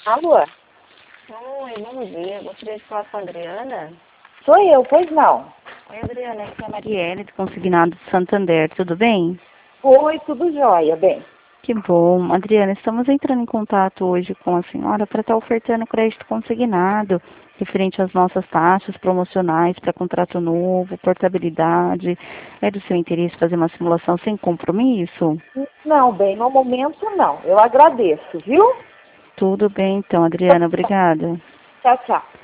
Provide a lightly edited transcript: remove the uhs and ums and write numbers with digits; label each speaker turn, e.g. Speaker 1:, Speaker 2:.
Speaker 1: Alô?
Speaker 2: Oi, bom dia. Gostaria de falar com a Adriana.
Speaker 1: Sou eu, pois não.
Speaker 2: Oi, Adriana, aqui é a Marielle, do Consignado de Santander. Tudo bem?
Speaker 1: Oi, tudo jóia, bem.
Speaker 2: Que bom. Adriana, estamos entrando em contato hoje com a senhora para estar ofertando crédito consignado referente às nossas taxas promocionais para contrato novo, portabilidade. É do seu interesse fazer uma simulação sem compromisso?
Speaker 1: Não, bem, no momento não. Eu agradeço, viu?
Speaker 2: Tudo bem, então, Adriana. Obrigada.
Speaker 1: Tchau, tchau.